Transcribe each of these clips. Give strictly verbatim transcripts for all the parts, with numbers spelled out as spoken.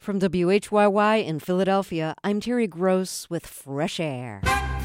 From W H Y Y in Philadelphia, I'm Terry Gross with Fresh Air.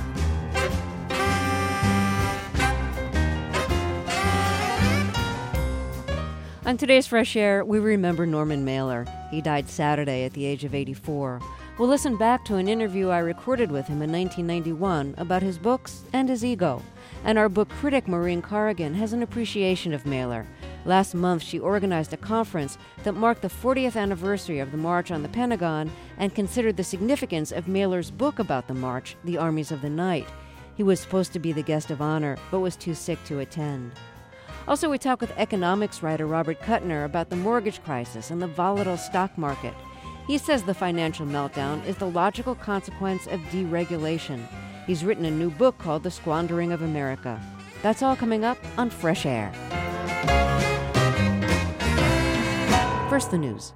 On today's Fresh Air, we remember Norman Mailer. He died Saturday at the age of eighty-four. We'll listen back to an interview I recorded with him in nineteen ninety-one about his books and his ego. And our book critic, Maureen Corrigan, has an appreciation of Mailer. Last month, she organized a conference that marked the fortieth anniversary of the March on the Pentagon and considered the significance of Mailer's book about the march, The Armies of the Night. He was supposed to be the guest of honor, but was too sick to attend. Also, we talk with economics writer Robert Kuttner about the mortgage crisis and the volatile stock market. He says the financial meltdown is the logical consequence of deregulation. He's written a new book called The Squandering of America. That's all coming up on Fresh Air. First, the news.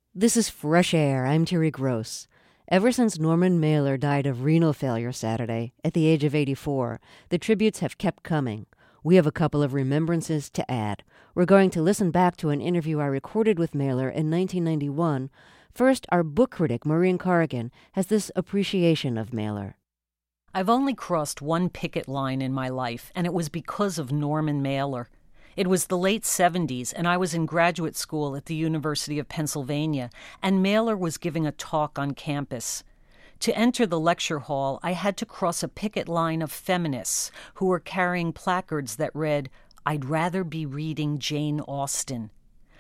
This is Fresh Air. I'm Terry Gross. Ever since Norman Mailer died of renal failure Saturday, at the age of eighty-four, the tributes have kept coming. We have a couple of remembrances to add. We're going to listen back to an interview I recorded with Mailer in nineteen ninety-one. First, our book critic, Maureen Corrigan, has this appreciation of Mailer. I've only crossed one picket line in my life, and it was because of Norman Mailer. It was the late seventies, and I was in graduate school at the University of Pennsylvania, and Mailer was giving a talk on campus. To enter the lecture hall, I had to cross a picket line of feminists who were carrying placards that read, "I'd rather be reading Jane Austen."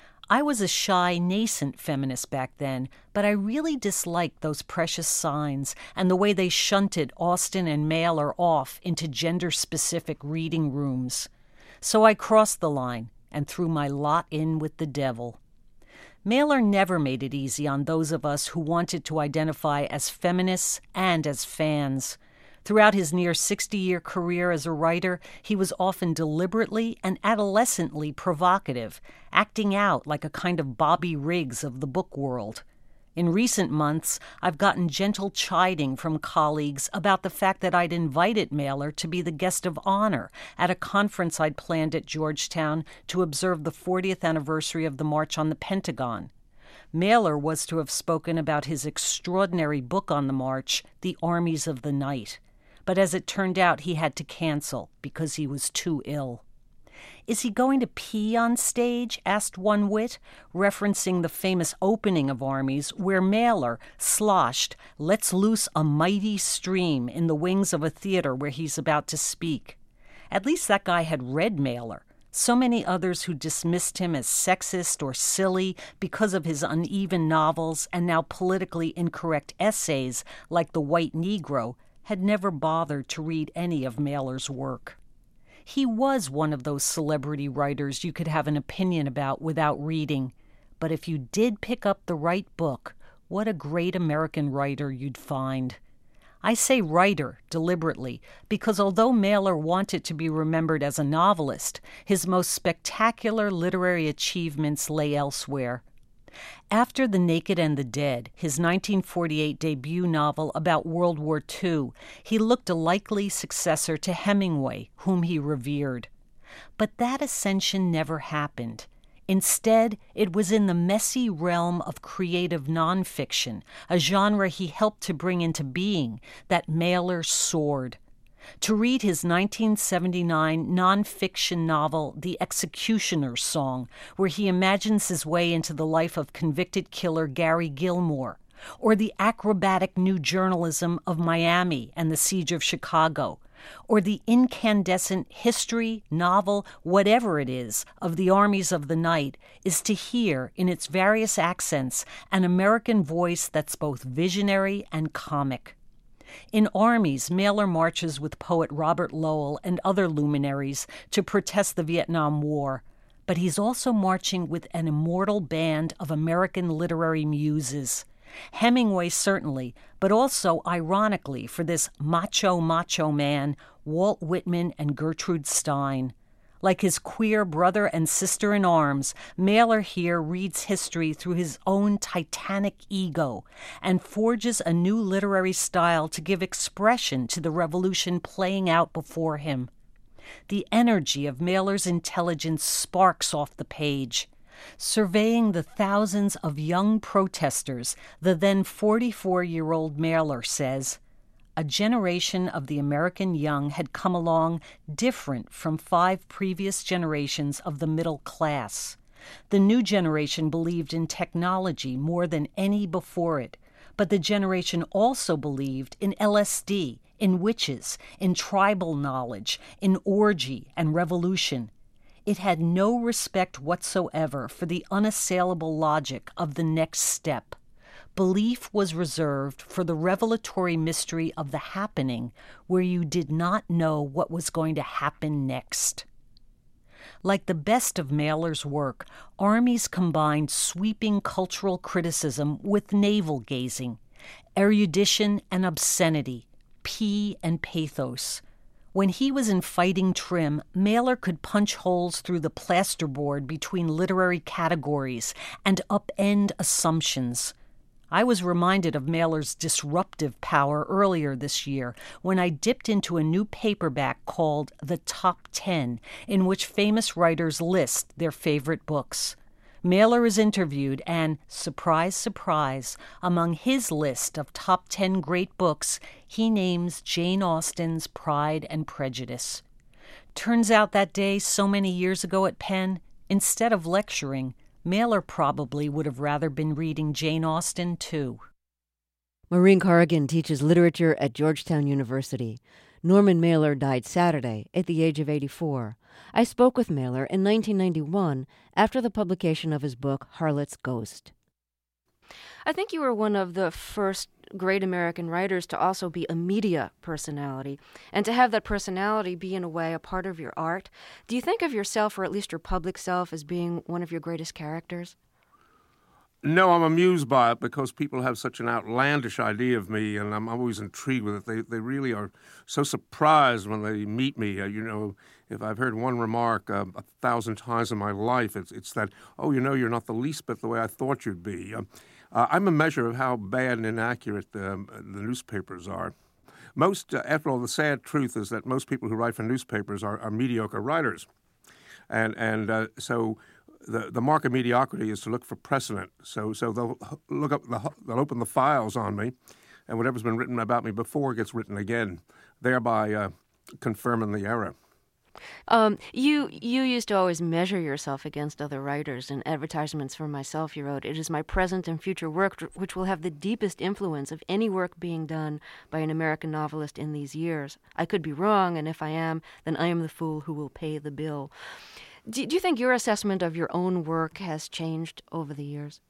I was a shy, nascent feminist back then, but I really disliked those precious signs and the way they shunted Austen and Mailer off into gender-specific reading rooms. So I crossed the line and threw my lot in with the devil. Mailer never made it easy on those of us who wanted to identify as feminists and as fans. Throughout his near sixty-year career as a writer, he was often deliberately and adolescently provocative, acting out like a kind of Bobby Riggs of the book world. In recent months, I've gotten gentle chiding from colleagues about the fact that I'd invited Mailer to be the guest of honor at a conference I'd planned at Georgetown to observe the fortieth anniversary of the March on the Pentagon. Mailer was to have spoken about his extraordinary book on the march, The Armies of the Night. But as it turned out, he had to cancel because he was too ill. "Is he going to pee on stage?" asked one wit, referencing the famous opening of Armies, where Mailer sloshed, "Let's loose a mighty stream" in the wings of a theater where he's about to speak. At least that guy had read Mailer. So many others who dismissed him as sexist or silly because of his uneven novels and now politically incorrect essays like The White Negro had never bothered to read any of Mailer's work. He was one of those celebrity writers you could have an opinion about without reading. But if you did pick up the right book, what a great American writer you'd find. I say writer deliberately because although Mailer wanted to be remembered as a novelist, his most spectacular literary achievements lay elsewhere. After The Naked and the Dead, his nineteen forty-eight debut novel about World War Two, he looked a likely successor to Hemingway, whom he revered. But that ascension never happened. Instead, it was in the messy realm of creative nonfiction, a genre he helped to bring into being, that Mailer soared. To read his nineteen seventy-nine nonfiction novel, The Executioner's Song, where he imagines his way into the life of convicted killer Gary Gilmore, or the acrobatic new journalism of Miami and the Siege of Chicago, or the incandescent history, novel, whatever it is, of the Armies of the Night, is to hear, in its various accents, an American voice that's both visionary and comic. In Armies, Mailer marches with poet Robert Lowell and other luminaries to protest the Vietnam War, but he's also marching with an immortal band of American literary muses. Hemingway certainly, but also, ironically, for this macho, macho man, Walt Whitman and Gertrude Stein. Like his queer brother and sister in arms, Mailer here reads history through his own titanic ego and forges a new literary style to give expression to the revolution playing out before him. The energy of Mailer's intelligence sparks off the page. Surveying the thousands of young protesters, the then forty-four-year-old Mailer says, "A generation of the American young had come along different from five previous generations of the middle class. The new generation believed in technology more than any before it, but the generation also believed in L S D, in witches, in tribal knowledge, in orgy and revolution. It had no respect whatsoever for the unassailable logic of the next step. Belief was reserved for the revelatory mystery of the happening where you did not know what was going to happen next." Like the best of Mailer's work, Armies combined sweeping cultural criticism with navel-gazing, erudition and obscenity, pee and pathos. When he was in fighting trim, Mailer could punch holes through the plasterboard between literary categories and upend assumptions. I was reminded of Mailer's disruptive power earlier this year when I dipped into a new paperback called The Top Ten, in which famous writers list their favorite books. Mailer is interviewed and, surprise, surprise, among his list of top ten great books, he names Jane Austen's Pride and Prejudice. Turns out that day so many years ago at Penn, instead of lecturing, Mailer probably would have rather been reading Jane Austen, too. Maureen Corrigan teaches literature at Georgetown University. Norman Mailer died Saturday at the age of eighty-four. I spoke with Mailer in nineteen ninety-one after the publication of his book, Harlot's Ghost. I think you were one of the first great American writers to also be a media personality, and to have that personality be, in a way, a part of your art. Do you think of yourself, or at least your public self, as being one of your greatest characters? No, I'm amused by it because people have such an outlandish idea of me, and I'm always intrigued with it. They they really are so surprised when they meet me. Uh, you know, if I've heard one remark uh, a thousand times in my life, it's it's that, oh, you know, you're not the least bit the way I thought you'd be. Uh, uh, I'm a measure of how bad and inaccurate um, the newspapers are. Most, uh, after all, the sad truth is that most people who write for newspapers are, are mediocre writers, and and uh, so. The, the mark of mediocrity is to look for precedent. So so they'll look up the they'll open the files on me, and whatever's been written about me before gets written again, thereby uh, confirming the error. Um, you you used to always measure yourself against other writers. In Advertisements for Myself, you wrote, "It is my present and future work which will have the deepest influence of any work being done by an American novelist in these years. I could be wrong, and if I am, then I am the fool who will pay the bill." Do, do you think your assessment of your own work has changed over the years?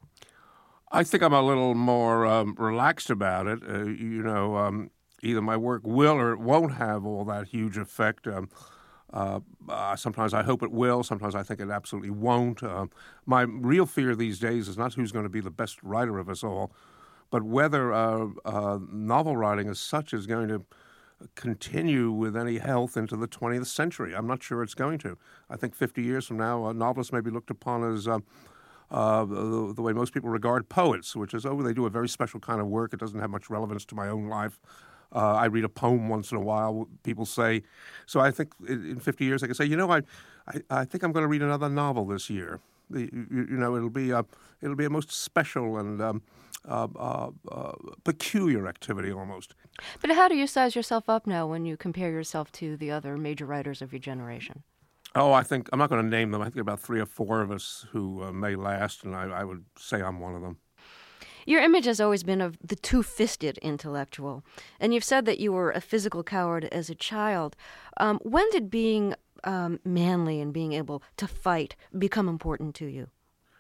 I think I'm a little more um, relaxed about it. Uh, you know, um, either my work will or it won't have all that huge effect. Um, uh, uh, sometimes I hope it will. Sometimes I think it absolutely won't. Uh, my real fear these days is not who's going to be the best writer of us all, but whether uh, uh, novel writing as such is going to continue with any health into the twentieth century. I'm not sure it's going to. I think fifty years from now, uh, novelists may be looked upon as uh, uh, the, the way most people regard poets, which is, oh, they do a very special kind of work. It doesn't have much relevance to my own life. Uh, I read a poem once in a while, people say. So I think in fifty years I can say, you know, I, I, I think I'm going to read another novel this year. The, you, you know, it'll be a, it'll be a most special and um, uh, uh, uh, peculiar activity almost. But how do you size yourself up now when you compare yourself to the other major writers of your generation? Oh, I think, I'm not going to name them. I think about three or four of us who uh, may last, and I, I would say I'm one of them. Your image has always been of the two-fisted intellectual, and you've said that you were a physical coward as a child. Um, when did being um, manly and being able to fight become important to you?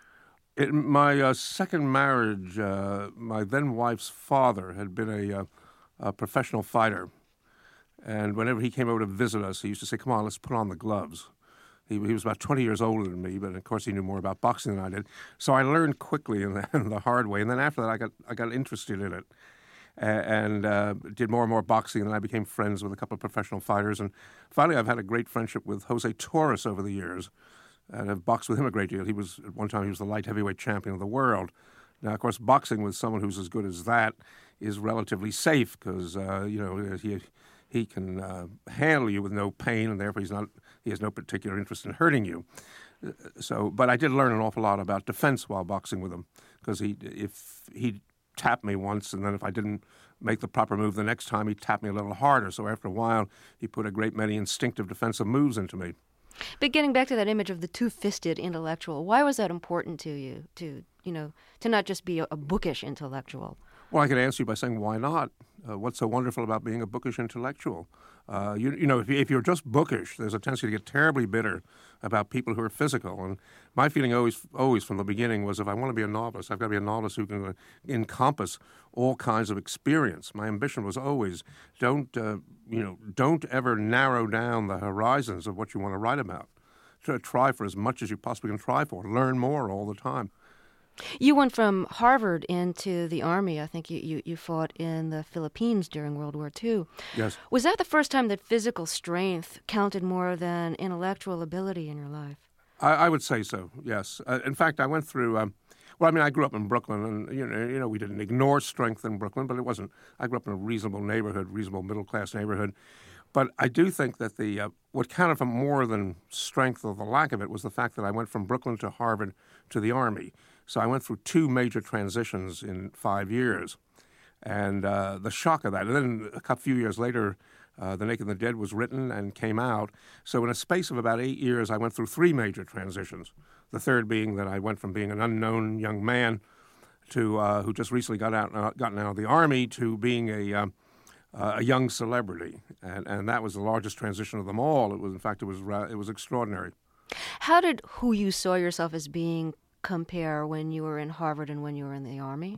In my uh, second marriage, uh, my then-wife's father had been a, uh, a professional fighter, and whenever he came over to visit us, he used to say, come on, let's put on the gloves. He, he was about twenty years older than me, but of course he knew more about boxing than I did. So I learned quickly in the, in the hard way, and then after that I got I got interested in it, and uh, did more and more boxing, and then I became friends with a couple of professional fighters, and finally I've had a great friendship with Jose Torres over the years, and I've boxed with him a great deal. He was, at one time, he was the light heavyweight champion of the world. Now, of course, boxing with someone who's as good as that is relatively safe because, uh, you know, he he can uh, handle you with no pain, and therefore he's not he has no particular interest in hurting you. So, but I did learn an awful lot about defense while boxing with him because he if he tapped me once, and then if I didn't make the proper move the next time, he tapped me a little harder. So after a while, he put a great many instinctive defensive moves into me. But getting back to that image of the two-fisted intellectual, why was that important to you, to, you know, to not just be a, a bookish intellectual? Well, I could answer you by saying, why not? Uh, what's so wonderful about being a bookish intellectual? Uh, you, you know, if, you, if you're just bookish, there's a tendency to get terribly bitter about people who are physical. And my feeling always, always from the beginning was, if I want to be a novelist, I've got to be a novelist who can uh, encompass all kinds of experience. My ambition was always, don't, uh, you know, don't ever narrow down the horizons of what you want to write about. Try for as much as you possibly can try for. Learn more all the time. You went from Harvard into the Army. I think you, you, you fought in the Philippines during World War Two. Yes. Was that the first time that physical strength counted more than intellectual ability in your life? I, I would say so, yes. Uh, in fact, I went through, um, well, I mean, I grew up in Brooklyn, and, you know, you know, we didn't ignore strength in Brooklyn, but it wasn't, I grew up in a reasonable neighborhood, reasonable middle-class neighborhood. But I do think that the uh, what counted for more than strength or the lack of it was the fact that I went from Brooklyn to Harvard to the Army. So I went through two major transitions in five years, and uh, the shock of that. And then a couple few years later, uh, The Naked and the Dead was written and came out. So in a space of about eight years, I went through three major transitions. The third being that I went from being an unknown young man to uh, who just recently got out, uh, gotten out of the Army to being a um, uh, a young celebrity, and and that was the largest transition of them all. It was, in fact, it was it was extraordinary. How did who you saw yourself as being compare when you were in Harvard and when you were in the Army?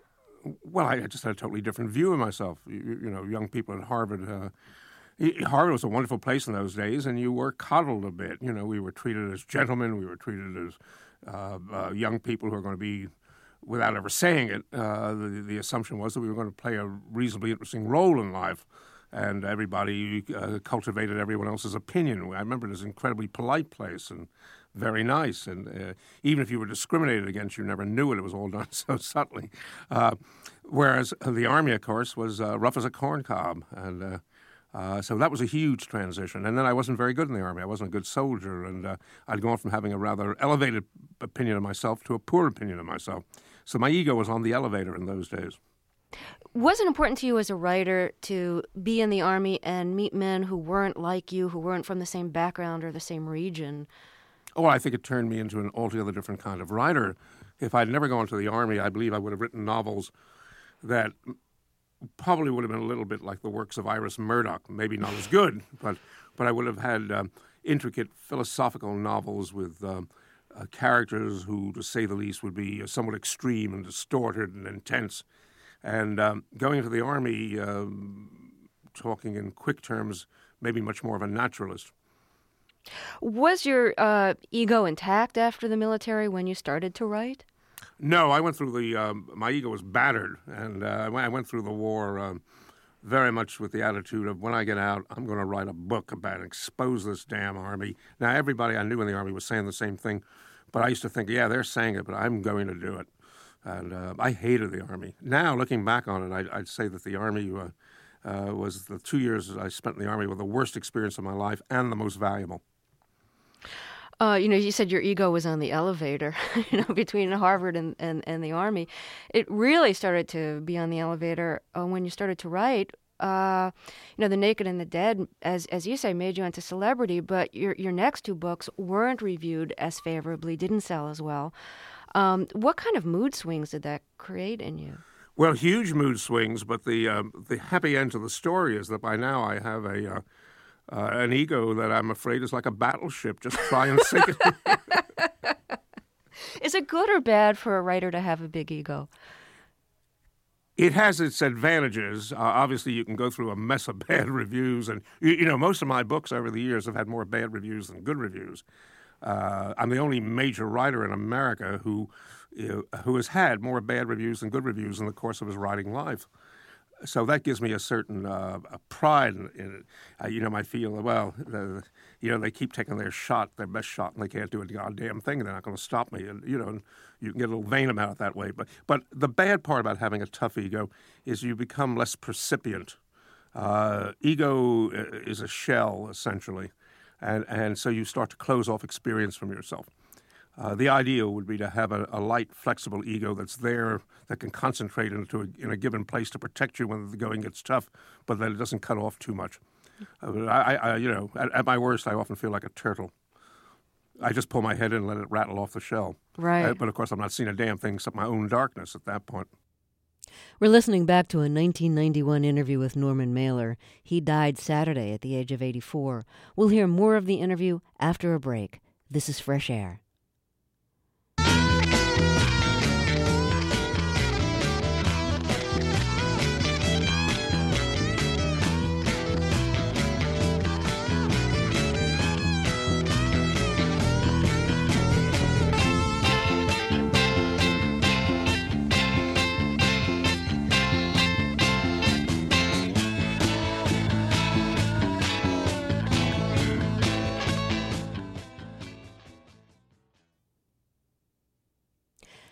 Well, I just had a totally different view of myself. You, you know, young people at Harvard, uh, Harvard was a wonderful place in those days, and you were coddled a bit. You know, we were treated as gentlemen. We were treated as uh, uh, young people who are going to be, without ever saying it, uh, the, the assumption was that we were going to play a reasonably interesting role in life. And everybody uh, cultivated everyone else's opinion. I remember it was an incredibly polite place and very nice. And uh, even if you were discriminated against, you never knew it. It was all done so subtly. Uh, whereas the Army, of course, was uh, rough as a corn cob. And uh, uh, so that was a huge transition. And then I wasn't very good in the Army. I wasn't a good soldier. And uh, I'd gone from having a rather elevated opinion of myself to a poor opinion of myself. So my ego was on the elevator in those days. Was it important to you as a writer to be in the Army and meet men who weren't like you, who weren't from the same background or the same region? Oh, I think it turned me into an altogether different kind of writer. If I'd never gone to the Army, I believe I would have written novels that probably would have been a little bit like the works of Iris Murdoch. Maybe not as good, but but I would have had um, intricate philosophical novels with um, uh, characters who, to say the least, would be somewhat extreme and distorted and intense. And um, going into the Army, um, talking in quick terms, maybe much more of a naturalist. Was your uh, ego intact after the military when you started to write? No, I went through the, um, my ego was battered, and uh, I went through the war um, very much with the attitude of, when I get out, I'm going to write a book about it, expose this damn Army. Now, everybody I knew in the Army was saying the same thing, but I used to think, yeah, they're saying it, but I'm going to do it. And uh, I hated the Army. Now, looking back on it, I'd, I'd say that the Army uh, uh, was the two years I spent in the Army were the worst experience of my life and the most valuable. Uh, you know, you said your ego was on the elevator, you know, between Harvard and, and, and the Army. It really started to be on the elevator uh, when you started to write. Uh, you know, The Naked and the Dead, as as you say, made you into celebrity, but your your next two books weren't reviewed as favorably, didn't sell as well. Um, what kind of mood swings did that create in you? Well, huge mood swings, but the um, the happy end to the story is that by now I have a uh, uh, an ego that I'm afraid is like a battleship. Just try and sink it. Is it good or bad for a writer to have a big ego? It has its advantages. Uh, obviously, you can go through a mess of bad reviews, and you, you know most of my books over the years have had more bad reviews than good reviews. Uh, I'm the only major writer in America who uh, who has had more bad reviews than good reviews in the course of his writing life. So that gives me a certain uh, a pride in, in it. Uh, you know, I feel, well, uh, you know, they keep taking their shot, their best shot, and they can't do a goddamn thing. They're not going to stop me. And, you know, and you can get a little vain about it that way. But, but the bad part about having a tough ego is you become less precipient. Uh, ego is a shell, essentially. And and so you start to close off experience from yourself. Uh, the ideal would be to have a, a light, flexible ego that's there, that can concentrate into a, in a given place to protect you when the going gets tough, but that it doesn't cut off too much. Uh, I, I, you know, at, at my worst, I often feel like a turtle. I just pull my head in and let it rattle off the shell. Right. Uh, but of course, I'm not seeing a damn thing except my own darkness at that point. We're listening back to a nineteen ninety-one interview with Norman Mailer. He died Saturday at the age of eighty-four. We'll hear more of the interview after a break. This is Fresh Air.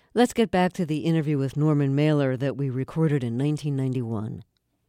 Let's get back to the interview with Norman Mailer that we recorded in nineteen ninety-one.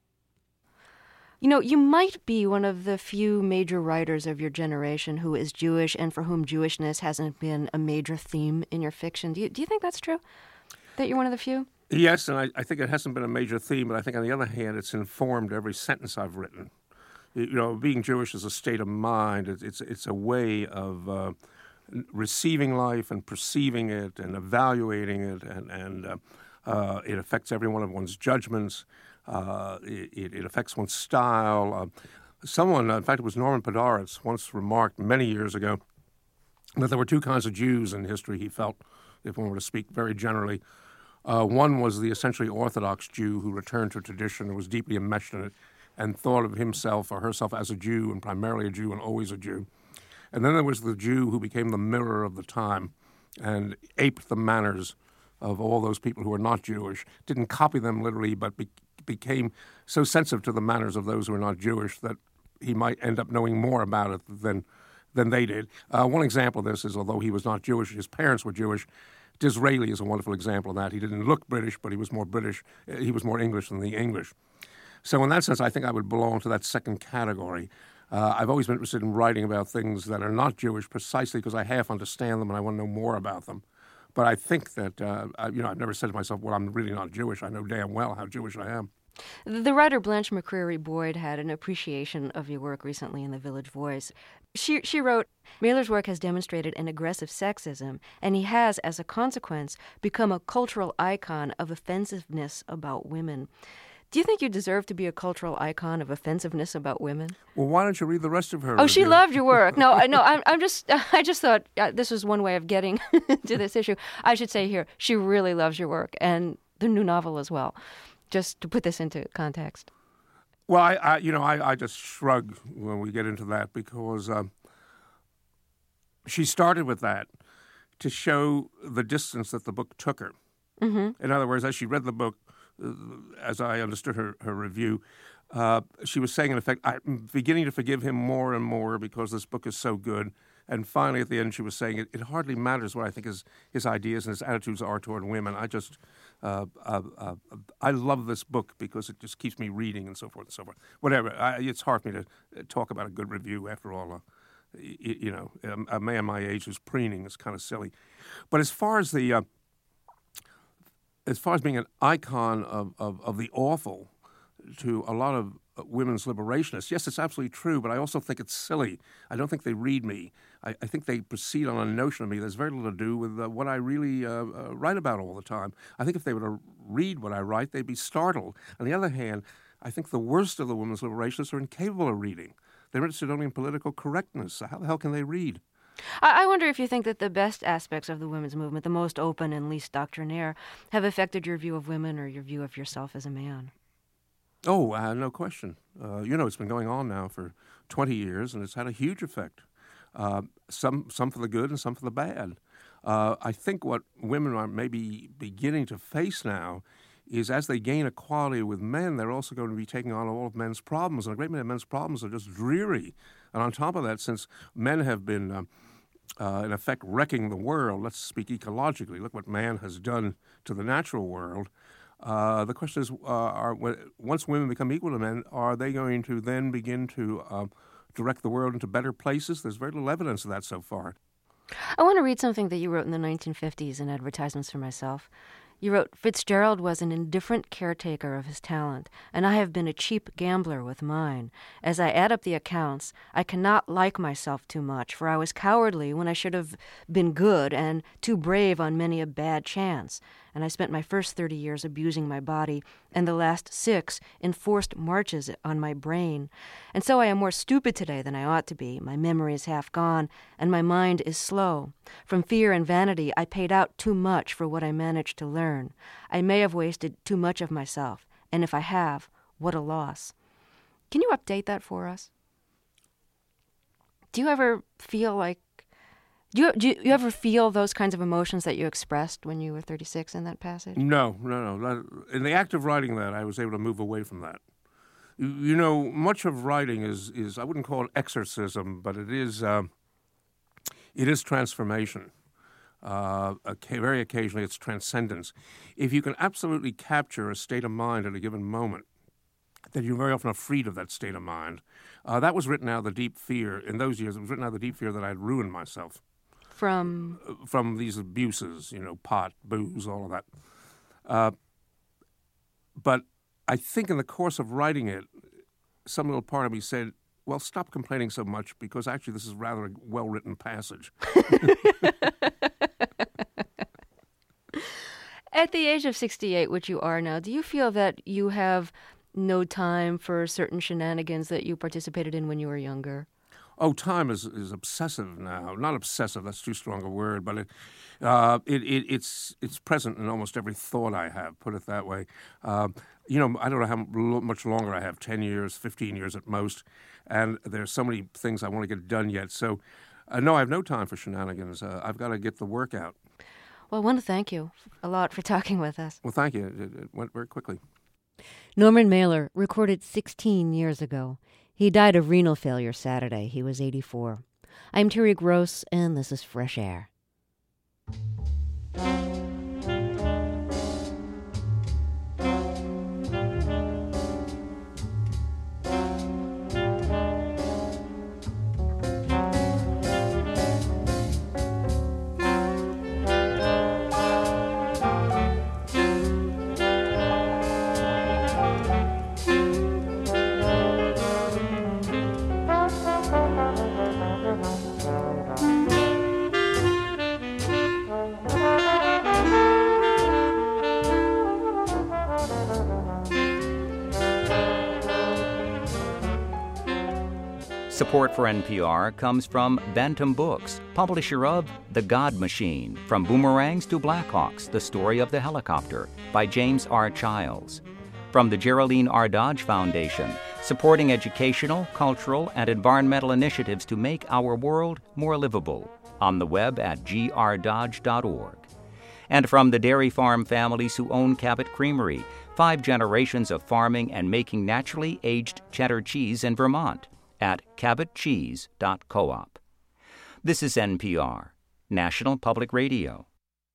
You know, you might be one of the few major writers of your generation who is Jewish and for whom Jewishness hasn't been a major theme in your fiction. Do you, do you think that's true? That you're one of the few? Yes, and I, I think it hasn't been a major theme, but I think on the other hand, it's informed every sentence I've written. You know, being Jewish is a state of mind. It's it's, it's a way of uh, receiving life and perceiving it and evaluating it, and, and uh, uh, it affects every one of one's judgments. Uh, it, it affects one's style. Uh, someone, in fact, it was Norman Podhoretz, once remarked many years ago that there were two kinds of Jews in history, he felt, if one were to speak very generally. Uh, one was the essentially Orthodox Jew who returned to tradition and was deeply enmeshed in it and thought of himself or herself as a Jew and primarily a Jew and always a Jew. And then there was the Jew who became the mirror of the time and aped the manners of all those people who were not Jewish, didn't copy them literally, but be- became so sensitive to the manners of those who were not Jewish that he might end up knowing more about it than than they did. Uh, one example of this is, although he was not Jewish, his parents were Jewish. Disraeli is a wonderful example of that. He didn't look British, but he was more British. He was more English than the English. So in that sense, I think I would belong to that second category. Uh, I've always been interested in writing about things that are not Jewish precisely because I half understand them and I want to know more about them. But I think that, uh, I, you know, I've never said to myself, well, I'm really not Jewish. I know damn well how Jewish I am. The writer Blanche McCreary Boyd had an appreciation of your work recently in The Village Voice. She she wrote, Mailer's work has demonstrated an aggressive sexism, and he has, as a consequence, become a cultural icon of offensiveness about women. Do you think you deserve to be a cultural icon of offensiveness about women? Well, why don't you read the rest of her Oh, review? she loved your work. No, I no, I'm, I'm just, I just thought uh, this was one way of getting to this issue. I should say here, she really loves your work and the new novel as well. Just to put this into context. Well, I, I you know, I, I just shrug when we get into that because um, she started with that to show the distance that the book took her. Mm-hmm. In other words, as she read the book, uh, as I understood her, her review, uh, she was saying, in effect, I'm beginning to forgive him more and more because this book is so good. And finally, at the end, she was saying, it, it hardly matters what I think his, his ideas and his attitudes are toward women. I just, uh, uh, uh, I love this book because it just keeps me reading and so forth and so forth. Whatever. I, it's hard for me to talk about a good review after all. Uh, you, you know, a man my age who's preening is kind of silly. But as far as the, uh, as far as being an icon of, of, of the awful to a lot of women's liberationists, yes, it's absolutely true, but I also think it's silly. I don't think they read me. I, I think they proceed on a notion of me that's very little to do with uh, what I really uh, uh, write about all the time. I think if they were to read what I write, they'd be startled. On the other hand, I think the worst of the women's liberationists are incapable of reading. They're interested only in political correctness. So how the hell can they read? I wonder if you think that the best aspects of the women's movement, the most open and least doctrinaire, have affected your view of women or your view of yourself as a man. Oh, uh, no question. Uh, you know, it's been going on now for twenty years, and it's had a huge effect. Uh, some some for the good and some for the bad. Uh, I think what women are maybe beginning to face now is as they gain equality with men, they're also going to be taking on all of men's problems, and a great many of men's problems are just dreary. And on top of that, since men have been, uh, uh, in effect, wrecking the world, let's speak ecologically, look what man has done to the natural world. Uh, the question is, uh, are, once women become equal to men, are they going to then begin to uh, direct the world into better places? There's very little evidence of that so far. I want to read something that you wrote in the nineteen fifties in Advertisements for Myself. You wrote, Fitzgerald was an indifferent caretaker of his talent, and I have been a cheap gambler with mine. As I add up the accounts, I cannot like myself too much, for I was cowardly when I should have been good, and too brave on many a bad chance. And I spent my first thirty years abusing my body, and the last six in forced marches on my brain. And so I am more stupid today than I ought to be. My memory is half gone, and my mind is slow. From fear and vanity, I paid out too much for what I managed to learn. I may have wasted too much of myself, and if I have, what a loss. Can you update that for us? Do you ever feel like Do you, do you ever feel those kinds of emotions that you expressed when you were thirty-six in that passage? No, no, no. In the act of writing that, I was able to move away from that. You, you know, much of writing is, is, I wouldn't call it exorcism, but it is, uh, it is transformation. Uh, very occasionally, it's transcendence. If you can absolutely capture a state of mind at a given moment, then you very often are freed of that state of mind. Uh, that was written out of the deep fear. In those years, it was written out of the deep fear that I had ruined myself. From? Uh, from these abuses, you know, pot, booze, all of that. Uh, but I think in the course of writing it, some little part of me said, well, stop complaining so much, because actually this is rather a well-written passage. At the age of sixty-eight, which you are now, do you feel that you have no time for certain shenanigans that you participated in when you were younger? Oh, time is, is obsessive now. Not obsessive, that's too strong a word, but it, uh, it, it it's it's present in almost every thought I have, put it that way. Uh, you know, I don't know how much longer I have, ten years, fifteen years at most, and there's so many things I want to get done yet. So, uh, no, I have no time for shenanigans. Uh, I've got to get the work out. Well, I want to thank you a lot for talking with us. Well, thank you. It, it went very quickly. Norman Mailer recorded sixteen years ago. He died of renal failure Saturday. He was eighty-four. I'm Terry Gross, and this is Fresh Air. Support for N P R comes from Bantam Books, publisher of The God Machine, From Boomerangs to Blackhawks, The Story of the Helicopter, by James R. Childs. From the Geraldine R. Dodge Foundation, supporting educational, cultural, and environmental initiatives to make our world more livable, on the web at g r dodge dot org. And from the dairy farm families who own Cabot Creamery, five generations of farming and making naturally aged cheddar cheese in Vermont, at cabot cheese dot coop. This is N P R, National Public Radio.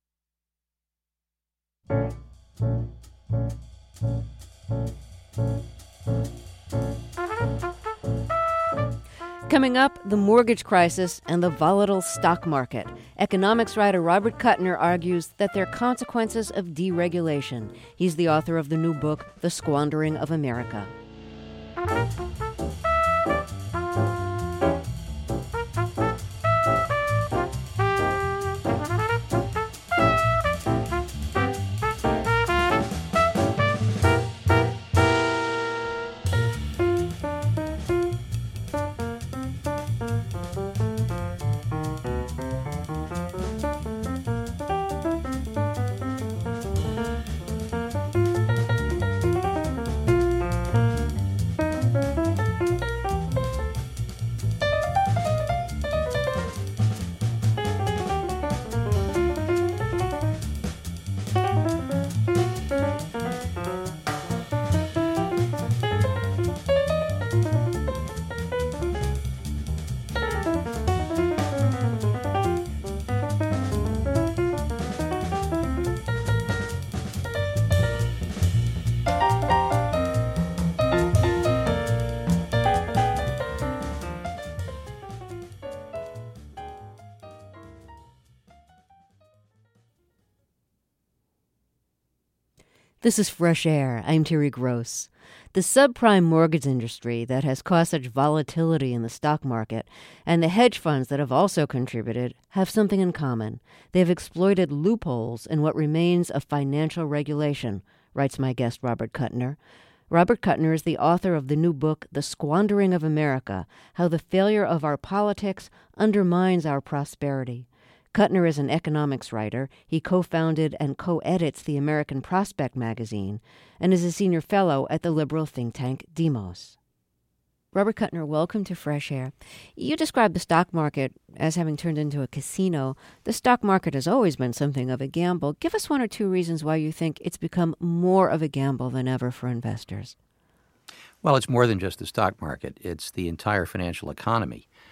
Coming up, the mortgage crisis and the volatile stock market. Economics writer Robert Kuttner argues that they're consequences of deregulation. He's the author of the new book, The Squandering of America. This is Fresh Air. I'm Terry Gross. The subprime mortgage industry that has caused such volatility in the stock market and the hedge funds that have also contributed have something in common. They've exploited loopholes in what remains of financial regulation, writes my guest Robert Kuttner. Robert Kuttner is the author of the new book, The Squandering of America, How the Failure of Our Politics Undermines Our Prosperity. Kuttner is an economics writer. He co-founded and co-edits the American Prospect magazine and is a senior fellow at the liberal think tank Demos. Robert Kuttner, welcome to Fresh Air. You describe the stock market as having turned into a casino. The stock market has always been something of a gamble. Give us one or two reasons why you think it's become more of a gamble than ever for investors. Well, it's more than just the stock market. It's the entire financial economy.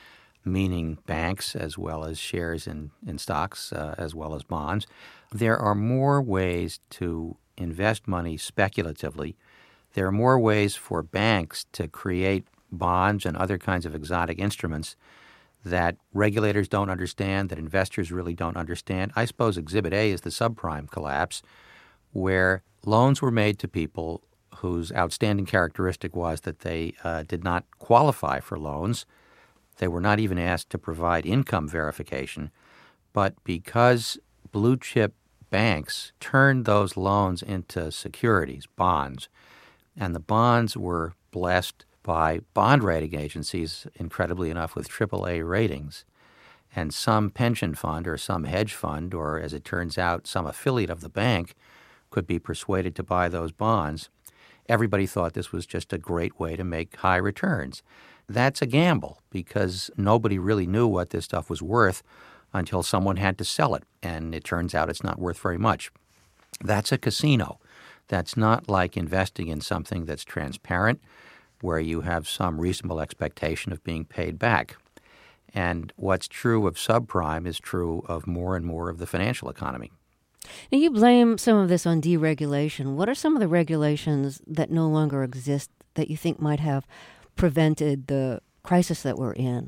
meaning banks as well as shares in, in stocks uh, as well as bonds. There are more ways to invest money speculatively. There are more ways for banks to create bonds and other kinds of exotic instruments that regulators don't understand, that investors really don't understand. I suppose Exhibit A is the subprime collapse, where loans were made to people whose outstanding characteristic was that they uh, did not qualify for loans. They were not even asked to provide income verification. But because blue chip banks turned those loans into securities, bonds, and the bonds were blessed by bond rating agencies, incredibly enough, with triple A ratings, and some pension fund or some hedge fund, or as it turns out, some affiliate of the bank could be persuaded to buy those bonds, everybody thought this was just a great way to make high returns. That's a gamble because nobody really knew what this stuff was worth until someone had to sell it, and it turns out it's not worth very much. That's a casino. That's not like investing in something that's transparent, where you have some reasonable expectation of being paid back. And what's true of subprime is true of more and more of the financial economy. Now, you blame some of this on deregulation. What are some of the regulations that no longer exist that you think might have prevented the crisis that we're in?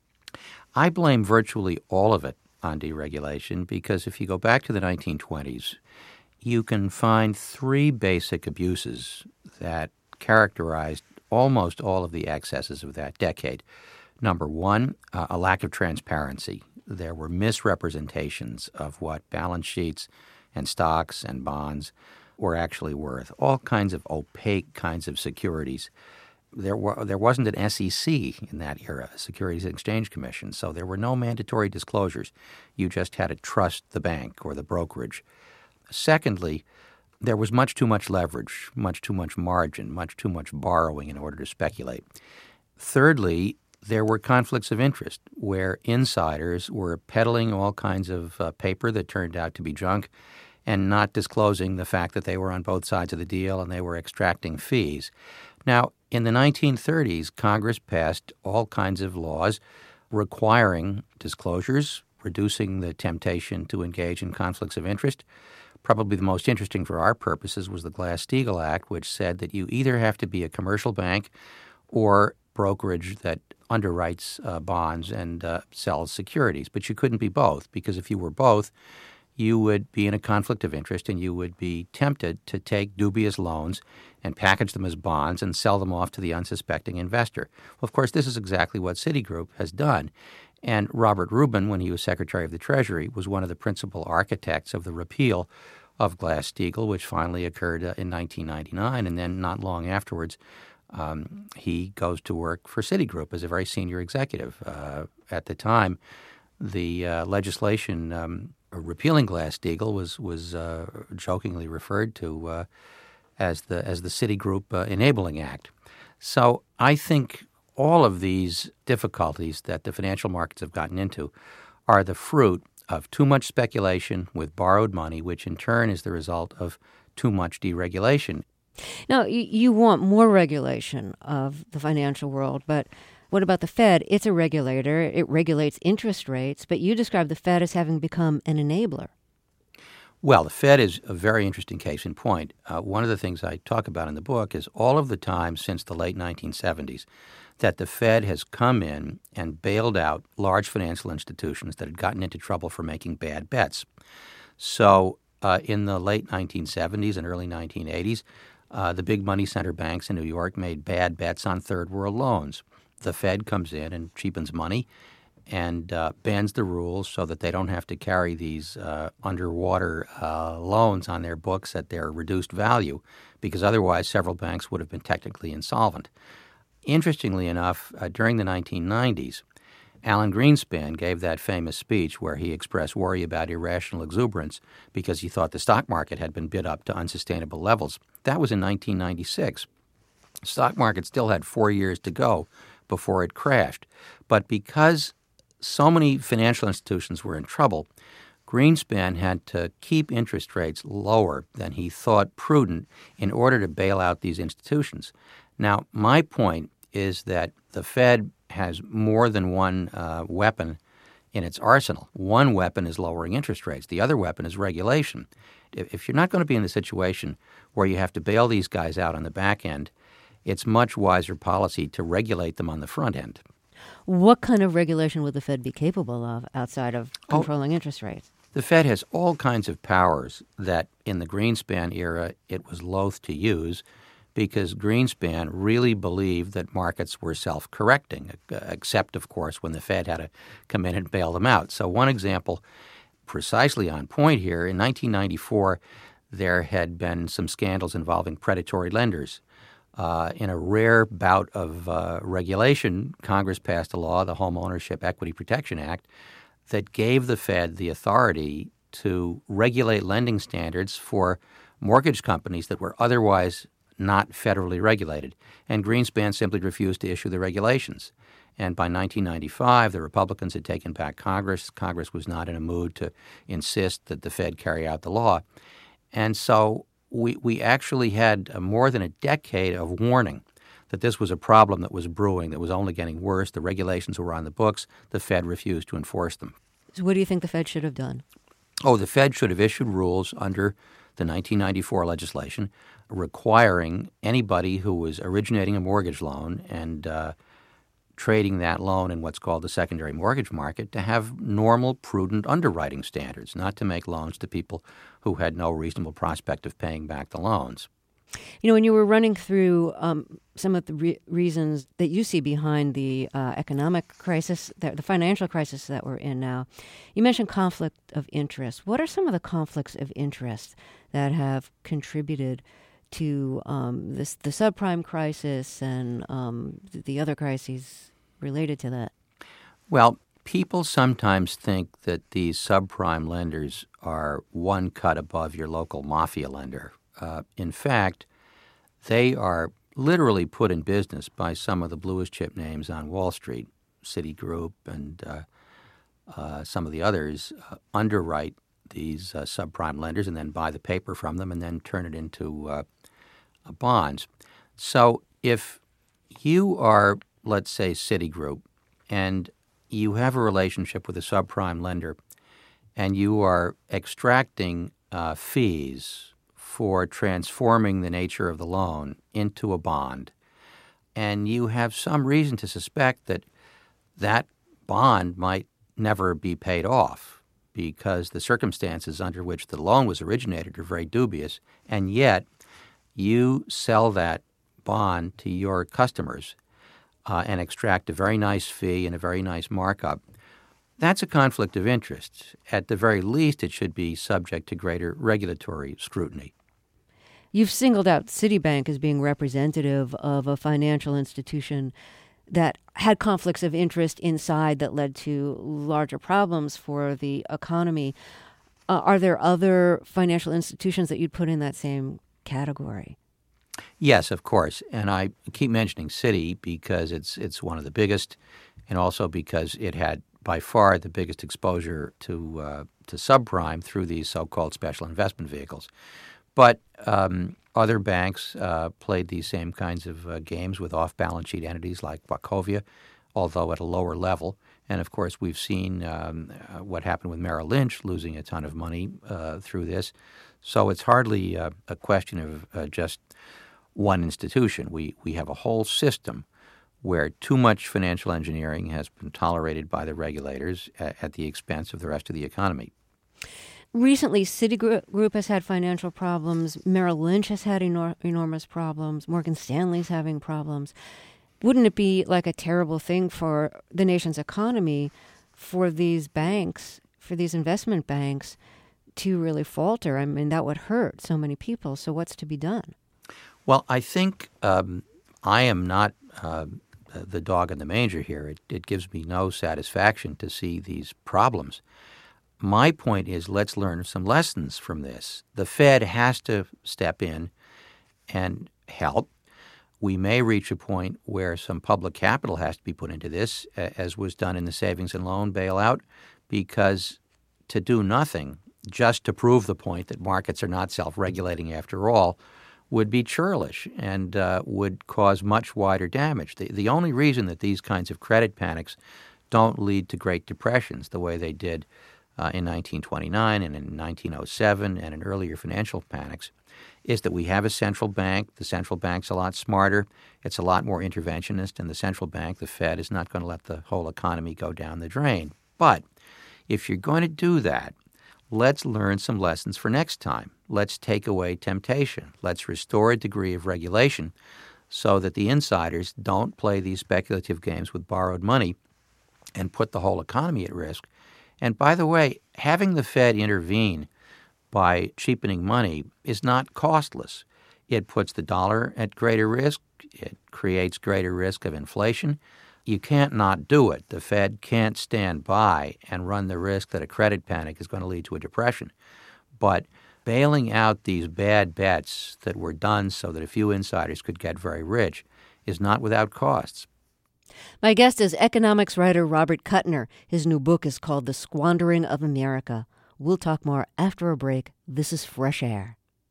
I blame virtually all of it on deregulation because if you go back to the nineteen twenties, you can find three basic abuses that characterized almost all of the excesses of that decade. Number one, uh, a lack of transparency. There were misrepresentations of what balance sheets and stocks and bonds were actually worth, all kinds of opaque kinds of securities. There were, there wasn't an S E C in that era, a Securities and Exchange Commission, so there were no mandatory disclosures. You just had to trust the bank or the brokerage. Secondly, there was much too much leverage, much too much margin, much too much borrowing in order to speculate. Thirdly, there were conflicts of interest where insiders were peddling all kinds of uh, paper that turned out to be junk and not disclosing the fact that they were on both sides of the deal and they were extracting fees. Now, in the nineteen thirties, Congress passed all kinds of laws requiring disclosures, reducing the temptation to engage in conflicts of interest. Probably the most interesting for our purposes was the Glass-Steagall Act, which said that you either have to be a commercial bank or brokerage that underwrites uh, bonds and uh, sells securities. But you couldn't be both, because if you were both, you would be in a conflict of interest and you would be tempted to take dubious loans and package them as bonds and sell them off to the unsuspecting investor. Well, of course, this is exactly what Citigroup has done. And Robert Rubin, when he was Secretary of the Treasury, was one of the principal architects of the repeal of Glass-Steagall, which finally occurred uh, in nineteen ninety-nine. And then not long afterwards, um, he goes to work for Citigroup as a very senior executive. Uh, at the time, the uh, legislation um, repealing Glass-Steagall was was uh, jokingly referred to uh, as the as the Citigroup uh, Enabling Act. So I think all of these difficulties that the financial markets have gotten into are the fruit of too much speculation with borrowed money, which in turn is the result of too much deregulation. Now, you want more regulation of the financial world, but what about the Fed? It's a regulator. It regulates interest rates, but you describe the Fed as having become an enabler. Well, the Fed is a very interesting case in point. Uh, one of the things I talk about in the book is all of the time since the late nineteen seventies that the Fed has come in and bailed out large financial institutions that had gotten into trouble for making bad bets. So uh, in the late nineteen seventies and early nineteen eighties, uh, the big money center banks in New York made bad bets on third world loans. The Fed comes in and cheapens money and uh, bends the rules so that they don't have to carry these uh, underwater uh, loans on their books at their reduced value, because otherwise several banks would have been technically insolvent. Interestingly enough, uh, during the nineteen nineties, Alan Greenspan gave that famous speech where he expressed worry about irrational exuberance because he thought the stock market had been bid up to unsustainable levels. That was in nineteen ninety-six. The stock market still had four years to go before it crashed. But because so many financial institutions were in trouble, Greenspan had to keep interest rates lower than he thought prudent in order to bail out these institutions. Now, my point is that the Fed has more than one uh, weapon in its arsenal. One weapon is lowering interest rates. The other weapon is regulation. If, if you're not going to be in the situation where you have to bail these guys out on the back end, it's much wiser policy to regulate them on the front end. What kind of regulation would the Fed be capable of outside of controlling oh, interest rates? The Fed has all kinds of powers that in the Greenspan era it was loath to use because Greenspan really believed that markets were self-correcting, except, of course, when the Fed had to come in and bail them out. So one example precisely on point here, in nineteen ninety-four, there had been some scandals involving predatory lenders. Uh, in a rare bout of uh, regulation, Congress passed a law, the Home Ownership Equity Protection Act, that gave the Fed the authority to regulate lending standards for mortgage companies that were otherwise not federally regulated. And Greenspan simply refused to issue the regulations. And by nineteen ninety-five, the Republicans had taken back Congress. Congress was not in a mood to insist that the Fed carry out the law. And so we, we actually had uh, more than a decade of warning that this was a problem that was brewing, that was only getting worse. The regulations were on the books. The Fed refused to enforce them. So what do you think the Fed should have done? Oh, the Fed should have issued rules under the nineteen ninety-four legislation requiring anybody who was originating a mortgage loan and uh, trading that loan in what's called the secondary mortgage market to have normal, prudent underwriting standards, not to make loans to people who had no reasonable prospect of paying back the loans. You know, when you were running through um, some of the re- reasons that you see behind the uh, economic crisis, the, the financial crisis that we're in now, you mentioned conflict of interest. What are some of the conflicts of interest that have contributed to um, this the subprime crisis and um, the other crises related to that? Well, people sometimes think that these subprime lenders are one cut above your local mafia lender. Uh, in fact, they are literally put in business by some of the bluest chip names on Wall Street, Citigroup and uh, uh, some of the others, uh, underwrite these uh, subprime lenders and then buy the paper from them and then turn it into uh, uh, bonds. So if you are, let's say, Citigroup, and you have a relationship with a subprime lender and you are extracting uh, fees for transforming the nature of the loan into a bond, and you have some reason to suspect that that bond might never be paid off because the circumstances under which the loan was originated are very dubious, and yet you sell that bond to your customers uh, and extract a very nice fee and a very nice markup. That's a conflict of interest. At the very least, it should be subject to greater regulatory scrutiny. You've singled out Citibank as being representative of a financial institution that had conflicts of interest inside that led to larger problems for the economy. Uh, are there other financial institutions that you'd put in that same category? Yes, of course. And I keep mentioning Citi because it's it's one of the biggest, and also because it had by far the biggest exposure to uh, to subprime through these so-called special investment vehicles. But um, other banks uh, played these same kinds of uh, games with off-balance sheet entities like Wachovia, although at a lower level. And, of course, we've seen um, uh, what happened with Merrill Lynch losing a ton of money uh, through this. So it's hardly uh, a question of uh, just one institution. We, we have a whole system where too much financial engineering has been tolerated by the regulators at, at the expense of the rest of the economy. Recently, Citigroup has had financial problems. Merrill Lynch has had enor- enormous problems. Morgan Stanley's having problems. Wouldn't it be like a terrible thing for the nation's economy for these banks, for these investment banks, to really falter? I mean, that would hurt so many people. So what's to be done? Well, I think um, I am not uh, the dog in the manger here. It, it gives me no satisfaction to see these problems. My point is, let's learn some lessons from this. The Fed has to step in and help. We may reach a point where some public capital has to be put into this, as was done in the savings and loan bailout, because to do nothing, just to prove the point that markets are not self-regulating after all, would be churlish and uh, would cause much wider damage. The, the only reason that these kinds of credit panics don't lead to Great Depressions the way they did uh, in nineteen twenty-nine and in nineteen oh seven and in earlier financial panics is that we have a central bank. The central bank's a lot smarter. It's a lot more interventionist, and the central bank, the Fed, is not going to let the whole economy go down the drain. But if you're going to do that, let's learn some lessons for next time. Let's take away temptation. Let's restore a degree of regulation so that the insiders don't play these speculative games with borrowed money and put the whole economy at risk. And by the way, having the Fed intervene by cheapening money is not costless. It puts the dollar at greater risk. It creates greater risk of inflation. You can't not do it. The Fed can't stand by and run the risk that a credit panic is going to lead to a depression. But bailing out these bad bets that were done so that a few insiders could get very rich is not without costs. My guest is economics writer Robert Kuttner. His new book is called The Squandering of America. We'll talk more after a break. This is Fresh Air.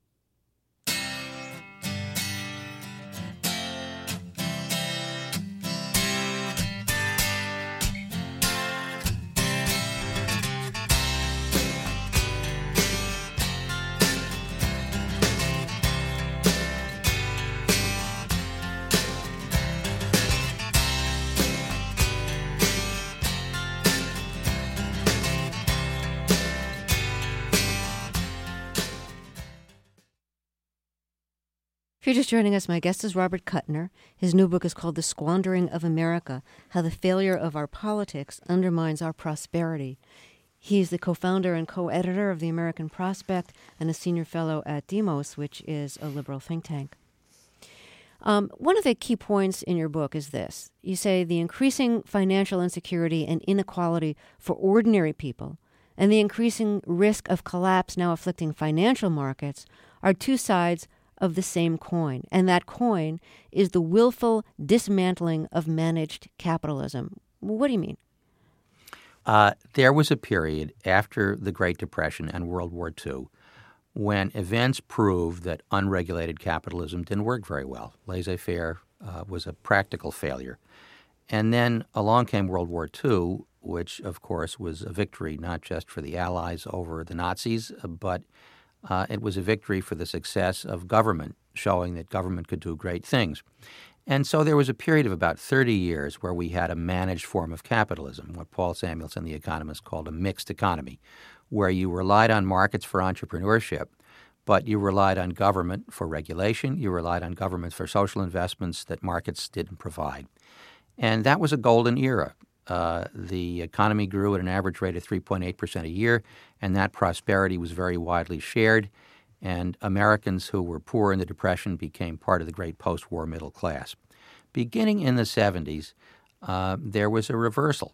If you're just joining us, my guest is Robert Kuttner. His new book is called The Squandering of America, How the Failure of Our Politics Undermines Our Prosperity. He's the co-founder and co-editor of the American Prospect and a senior fellow at Demos, which is a liberal think tank. Um, one of the key points in your book is this. You say the increasing financial insecurity and inequality for ordinary people and the increasing risk of collapse now afflicting financial markets are two sides of the same coin, and that coin is the willful dismantling of managed capitalism. What do you mean? Uh, there was a period after the Great Depression and World War Two when events proved that unregulated capitalism didn't work very well. Laissez-faire uh, was a practical failure. And then along came World War Two, which, of course, was a victory not just for the Allies over the Nazis, but Uh, it was a victory for the success of government, showing that government could do great things. And so there was a period of about thirty years where we had a managed form of capitalism, what Paul Samuelson, the economist, called a mixed economy, where you relied on markets for entrepreneurship, but you relied on government for regulation, you relied on government for social investments that markets didn't provide. And that was a golden era. Uh, the economy grew at an average rate of three point eight percent a year, and that prosperity was very widely shared, and Americans who were poor in the Depression became part of the great post-war middle class. Beginning in the seventies, uh, there was a reversal.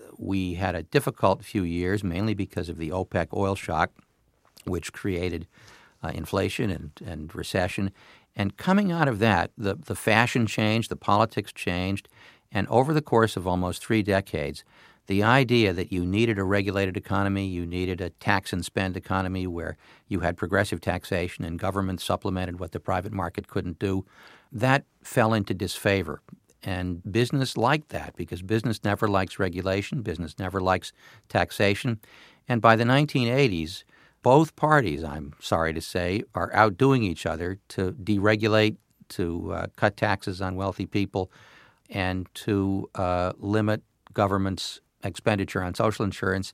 We had a difficult few years, mainly because of the OPEC oil shock, which created uh, inflation and, and recession. And coming out of that, the, the fashion changed, the politics changed, and over the course of almost three decades, the idea that you needed a regulated economy, you needed a tax and spend economy where you had progressive taxation and government supplemented what the private market couldn't do, that fell into disfavor. And business liked that because business never likes regulation, business never likes taxation. And by the nineteen eighties, both parties, I'm sorry to say, are outdoing each other to deregulate, to uh, cut taxes on wealthy people, and to uh, limit government's expenditure on social insurance,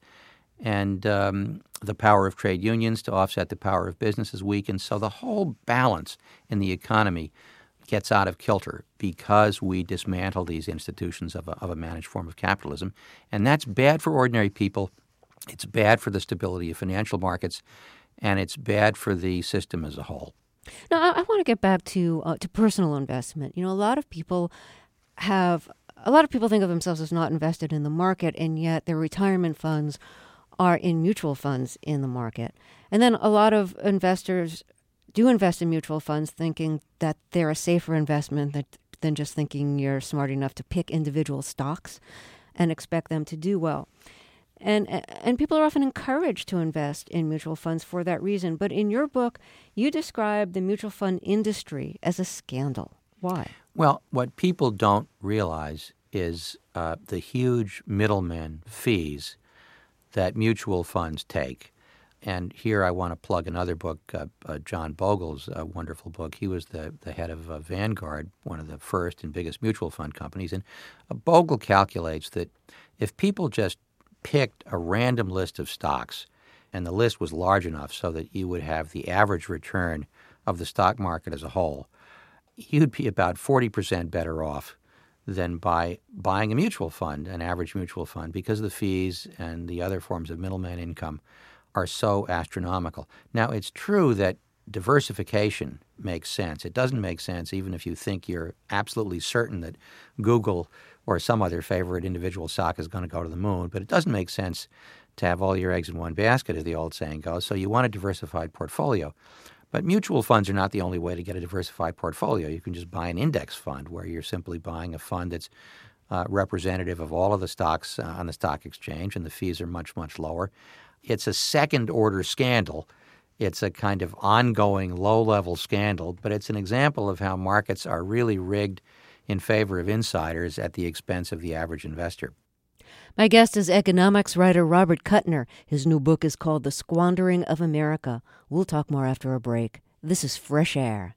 and um, the power of trade unions to offset the power of businesses weakened. So the whole balance in the economy gets out of kilter because we dismantle these institutions of a, of a managed form of capitalism. And that's bad for ordinary people. It's bad for the stability of financial markets, and it's bad for the system as a whole. Now, I, I want to get back to uh, to personal investment. You know, a lot of people have a lot of people think of themselves as not invested in the market, and yet their retirement funds are in mutual funds in the market. And then a lot of investors do invest in mutual funds thinking that they're a safer investment that, than just thinking you're smart enough to pick individual stocks and expect them to do well. And and people are often encouraged to invest in mutual funds for that reason. But in your book, you describe the mutual fund industry as a scandal. Why? Well, what people don't realize is uh, the huge middlemen fees that mutual funds take. And here I want to plug another book, uh, uh, John Bogle's uh, wonderful book. He was the, the head of uh, Vanguard, one of the first and biggest mutual fund companies. And uh, Bogle calculates that if people just picked a random list of stocks, and the list was large enough so that you would have the average return of the stock market as a whole, you'd be about forty percent better off than by buying a mutual fund, an average mutual fund, because the fees and the other forms of middleman income are so astronomical. Now, it's true that diversification makes sense. It doesn't make sense even if you think you're absolutely certain that Google or some other favorite individual stock is going to go to the moon, but it doesn't make sense to have all your eggs in one basket, as the old saying goes. So you want a diversified portfolio. But mutual funds are not the only way to get a diversified portfolio. You can just buy an index fund where you're simply buying a fund that's uh, representative of all of the stocks uh, on the stock exchange, and the fees are much, much lower. It's a second-order scandal. It's a kind of ongoing low-level scandal, but it's an example of how markets are really rigged in favor of insiders at the expense of the average investor. My guest is economics writer Robert Kuttner. His new book is called The Squandering of America. We'll talk more after a break. This is Fresh Air.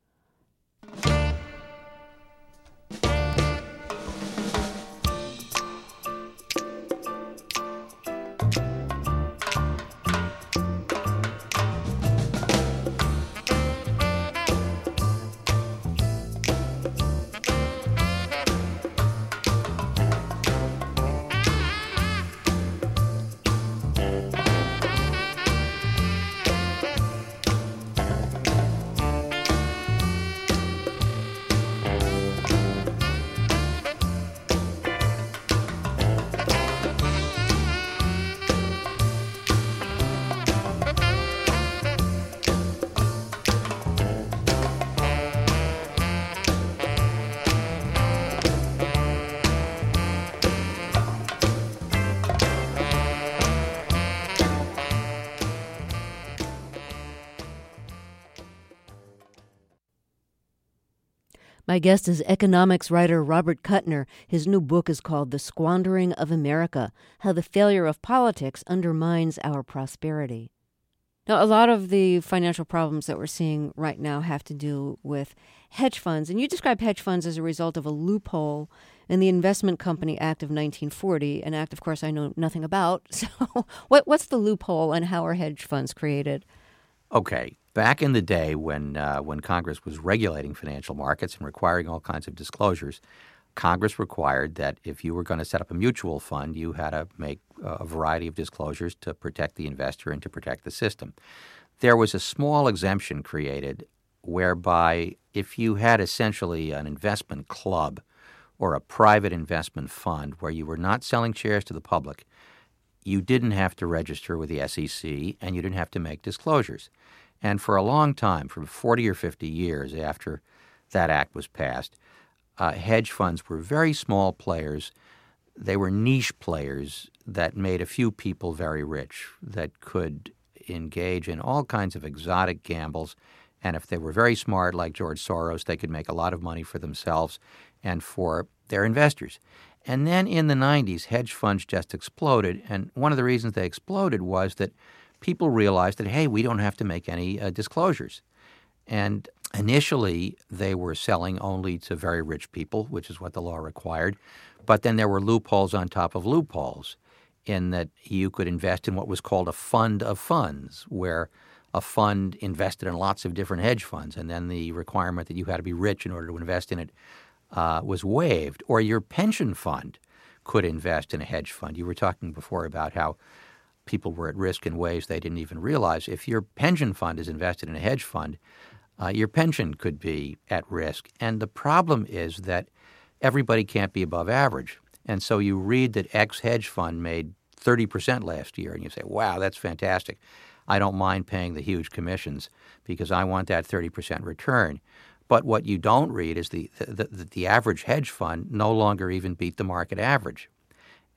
My guest is economics writer Robert Kuttner. His new book is called The Squandering of America, How the Failure of Politics Undermines Our Prosperity. Now, a lot of the financial problems that we're seeing right now have to do with hedge funds, and you describe hedge funds as a result of a loophole in the Investment Company Act of nineteen forty, an act, of course, I know nothing about. So what, what's the loophole, and how are hedge funds created? Okay. Back in the day when uh, when Congress was regulating financial markets and requiring all kinds of disclosures, Congress required that if you were going to set up a mutual fund, you had to make a variety of disclosures to protect the investor and to protect the system. There was a small exemption created whereby if you had essentially an investment club or a private investment fund where you were not selling shares to the public, you didn't have to register with the S E C and you didn't have to make disclosures. And for a long time, for forty or fifty years after that act was passed, uh, hedge funds were very small players. They were niche players that made a few people very rich, that could engage in all kinds of exotic gambles. And if they were very smart, like George Soros, they could make a lot of money for themselves and for their investors. And then in the nineties, hedge funds just exploded. And one of the reasons they exploded was that people realized that, hey, we don't have to make any uh, disclosures. And initially, they were selling only to very rich people, which is what the law required. But then there were loopholes on top of loopholes in that you could invest in what was called a fund of funds, where a fund invested in lots of different hedge funds, and then the requirement that you had to be rich in order to invest in it uh, was waived. Or your pension fund could invest in a hedge fund. You were talking before about how people were at risk in ways they didn't even realize. If your pension fund is invested in a hedge fund, uh, your pension could be at risk. And the problem is that everybody can't be above average. And so you read that X hedge fund made thirty percent last year, and you say, wow, that's fantastic. I don't mind paying the huge commissions because I want that thirty percent return. But what you don't read is the, the, the, the average hedge fund no longer even beat the market average.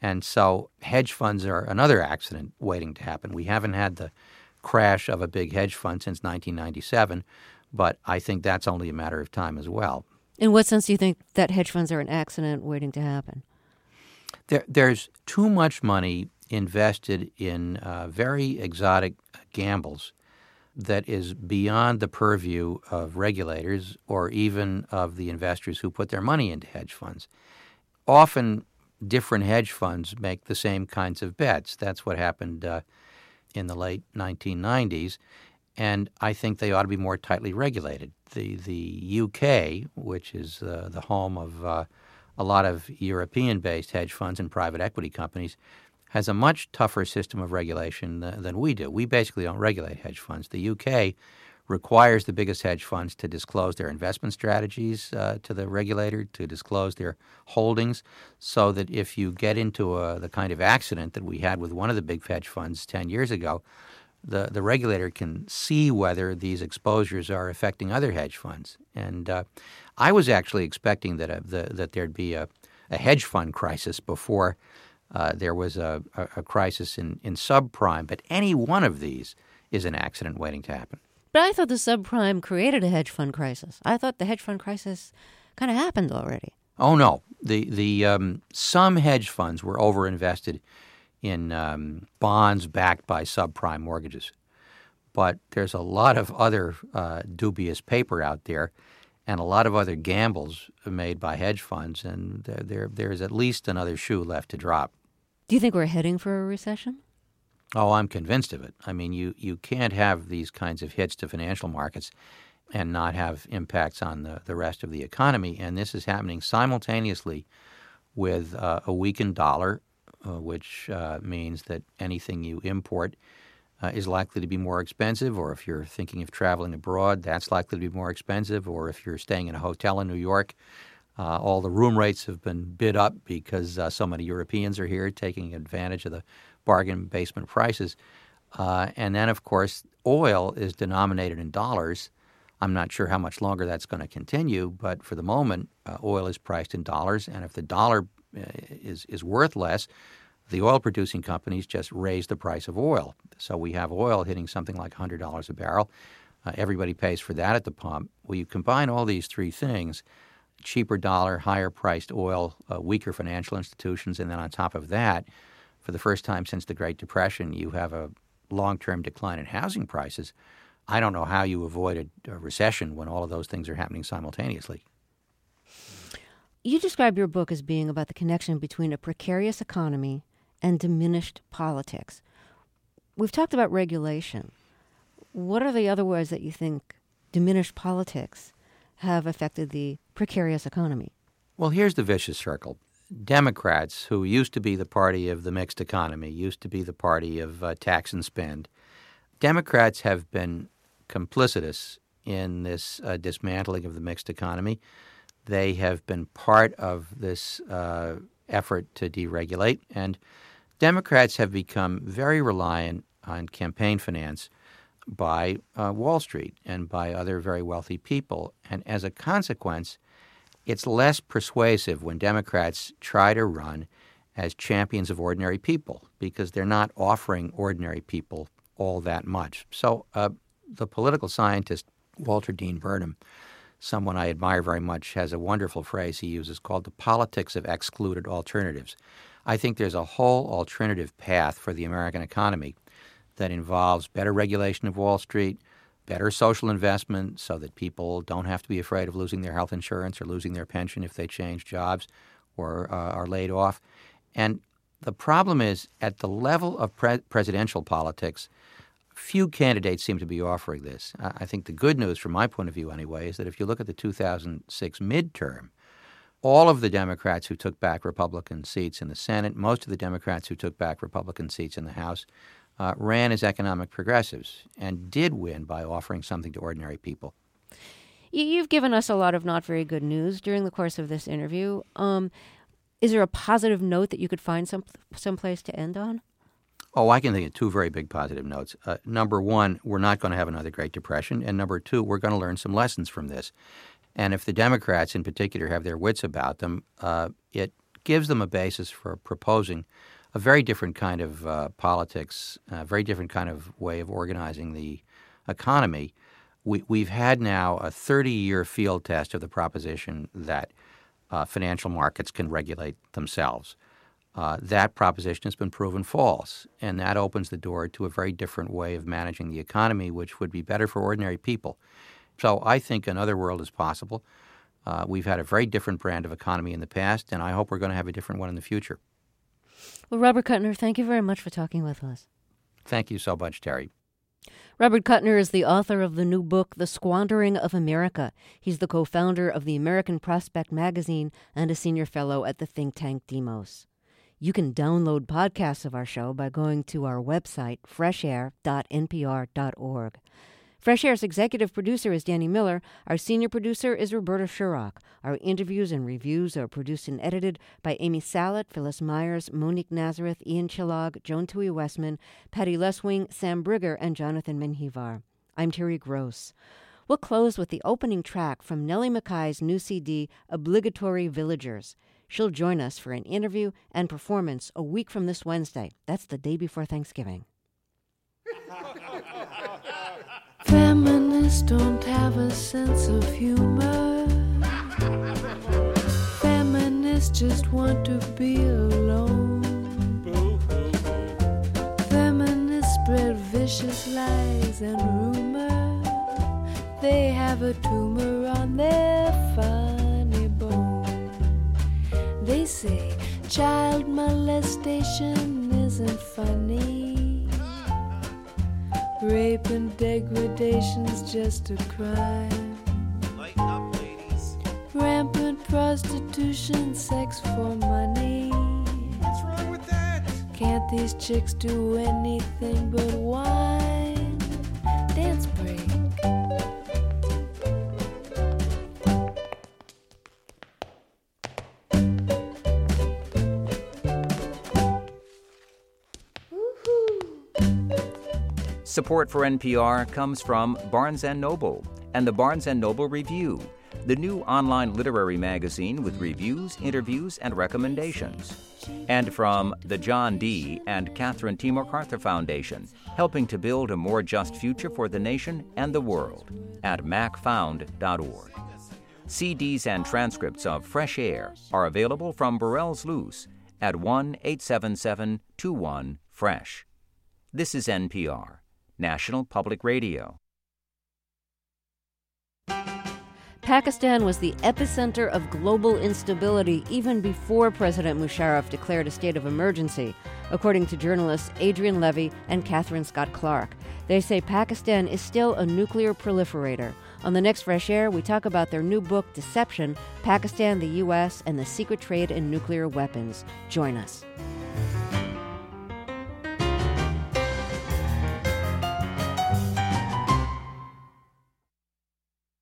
And so hedge funds are another accident waiting to happen. We haven't had the crash of a big hedge fund since nineteen ninety-seven, but I think that's only a matter of time as well. In what sense do you think that hedge funds are an accident waiting to happen? There, there's too much money invested in uh, very exotic gambles that is beyond the purview of regulators or even of the investors who put their money into hedge funds. Often, different hedge funds make the same kinds of bets. That's what happened uh, in the late nineteen nineties, and I think they ought to be more tightly regulated. The the U K, which is uh, the home of uh, a lot of European-based hedge funds and private equity companies, has a much tougher system of regulation th- than we do. We basically don't regulate hedge funds. The U K requires the biggest hedge funds to disclose their investment strategies uh, to the regulator, to disclose their holdings, so that if you get into a, the kind of accident that we had with one of the big hedge funds ten years ago, the, the regulator can see whether these exposures are affecting other hedge funds. And uh, I was actually expecting that, a, the, that there'd be a, a hedge fund crisis before uh, there was a, a, a crisis in, in subprime, but any one of these is an accident waiting to happen. But I thought the subprime created a hedge fund crisis. I thought the hedge fund crisis kind of happened already. Oh, no. The the um, some hedge funds were overinvested in um, bonds backed by subprime mortgages. But there's a lot of other uh, dubious paper out there and a lot of other gambles made by hedge funds, and there, there there's at least another shoe left to drop. Do you think we're heading for a recession? Oh, I'm convinced of it. I mean, you, you can't have these kinds of hits to financial markets and not have impacts on the, the rest of the economy. And this is happening simultaneously with uh, a weakened dollar, uh, which uh, means that anything you import uh, is likely to be more expensive, or if you're thinking of traveling abroad, that's likely to be more expensive, or if you're staying in a hotel in New York, uh, all the room rates have been bid up because uh, so many Europeans are here taking advantage of the bargain basement prices. Uh, and then, of course, oil is denominated in dollars. I'm not sure how much longer that's going to continue, but for the moment, uh, oil is priced in dollars. And if the dollar uh, is, is worth less, the oil-producing companies just raise the price of oil. So we have oil hitting something like one hundred dollars a barrel. Uh, everybody pays for that at the pump. Well, you combine all these three things, cheaper dollar, higher-priced oil, uh, weaker financial institutions, and then on top of that, for the first time since the Great Depression, you have a long-term decline in housing prices. I don't know how you avoid a, a recession when all of those things are happening simultaneously. You describe your book as being about the connection between a precarious economy and diminished politics. We've talked about regulation. What are the other ways that you think diminished politics have affected the precarious economy? Well, here's the vicious circle. Democrats, who used to be the party of the mixed economy, used to be the party of uh, tax and spend, Democrats have been complicitous in this uh, dismantling of the mixed economy. They have been part of this uh, effort to deregulate, and Democrats have become very reliant on campaign finance by uh, Wall Street and by other very wealthy people. And as a consequence, it's less persuasive when Democrats try to run as champions of ordinary people because they're not offering ordinary people all that much. So uh, the political scientist Walter Dean Burnham, someone I admire very much, has a wonderful phrase he uses called the politics of excluded alternatives. I think there's a whole alternative path for the American economy that involves better regulation of Wall Street, better social investment so that people don't have to be afraid of losing their health insurance or losing their pension if they change jobs or uh, are laid off. And the problem is, at the level of pre- presidential politics, few candidates seem to be offering this. I-, I think the good news, from my point of view anyway, is that if you look at the two thousand six midterm, all of the Democrats who took back Republican seats in the Senate, most of the Democrats who took back Republican seats in the House, Uh, ran as economic progressives and did win by offering something to ordinary people. You've given us a lot of not very good news during the course of this interview. Um, is there a positive note that you could find some someplace to end on? Oh, I can think of two very big positive notes. Uh, number one, we're not going to have another Great Depression. And number two, we're going to learn some lessons from this. And if the Democrats in particular have their wits about them, uh, it gives them a basis for proposing a very different kind of uh, politics, a very different kind of way of organizing the economy. We, we've had now a thirty-year field test of the proposition that uh, financial markets can regulate themselves. Uh, that proposition has been proven false, and that opens the door to a very different way of managing the economy, which would be better for ordinary people. So I think another world is possible. Uh, we've had a very different brand of economy in the past, and I hope we're going to have a different one in the future. Well, Robert Kuttner, thank you very much for talking with us. Thank you so much, Terry. Robert Kuttner is the author of the new book, The Squandering of America. He's the co-founder of the American Prospect magazine and a senior fellow at the think tank Demos. You can download podcasts of our show by going to our website, fresh air dot n p r dot org. Fresh Air's executive producer is Danny Miller. Our senior producer is Roberta Shurrock. Our interviews and reviews are produced and edited by Amy Salet, Phyllis Myers, Monique Nazareth, Ian Chillag, Joan Tui Westman, Patty Leswing, Sam Brigger, and Jonathan Menjivar. I'm Terry Gross. We'll close with the opening track from Nellie McKay's new C D, Obligatory Villagers. She'll join us for an interview and performance a week from this Wednesday. That's the day before Thanksgiving. Feminists don't have a sense of humor. Feminists just want to be alone. Feminists spread vicious lies and rumor. They have a tumor on their funny bone. They say child molestation isn't funny. Rape and degradation's just a crime. Lighten up, ladies. Rampant prostitution, sex for money. What's wrong with that? Can't these chicks do anything but whine? Dance break. Support for N P R comes from Barnes and Noble and the Barnes and Noble Review, the new online literary magazine with reviews, interviews, and recommendations. And from the John D. and Catherine T. MacArthur Foundation, helping to build a more just future for the nation and the world at mac found dot org. C Ds and transcripts of Fresh Air are available from Burrell's Loose at one eight seven seven two one fresh. This is N P R, National Public Radio. Pakistan was the epicenter of global instability even before President Musharraf declared a state of emergency, according to journalists Adrian Levy and Catherine Scott Clark. They say Pakistan is still a nuclear proliferator. On the next Fresh Air, we talk about their new book, Deception, Pakistan, the U S, and the Secret Trade in Nuclear Weapons. Join us.